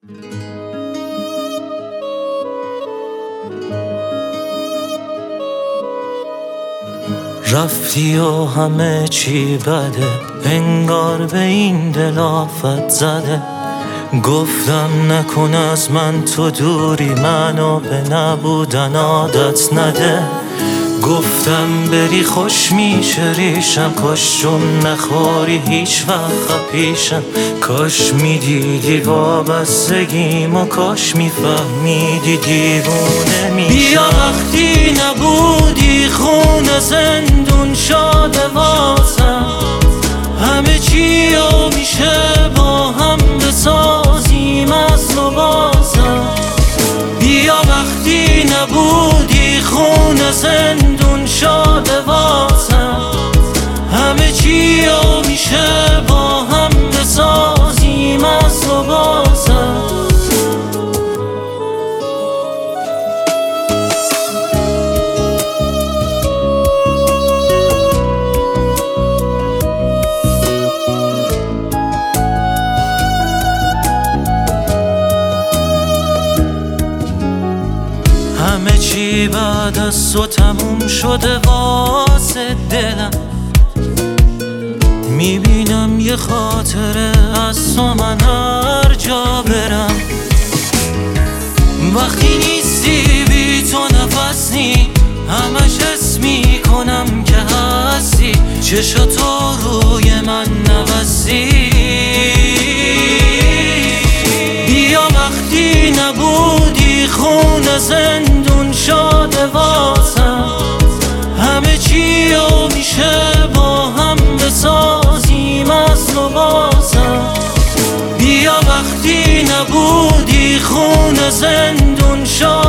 رفتی و همه چی بده، انگار به این دل آفت زده. گفتم نکن از من تو دوری، منو به نبودن عادت نده. گفتم بری خوش میشه ریشم، کاش چون نخوری هیچ وقت پیشم. کاش میدیدی وابستگیم و کاش میفهمیدی دیوونه میشم. بیا وقتی نبودی خون زندون شده واسم، همه چی رو میشه با هم بسازیم از لباسم. بیا وقتی نبودی خون زندون شده واسم، همه چی رو میشه با هم بسازیم از لباسم. همه چی بعد از تو تموم شده واسه دلم. میبینم یه خاطره از تو من هر جا برم. وقتی نیستی بی تو نفس نی، همش حس میکنم که هستی. چشاتو روی من نبستی. بیا وقتی نبودی خون زندون شده واسم، همه چی رو میشه با هم بسازیم از لباسم. بیا وقتی نبودی خون زندون شده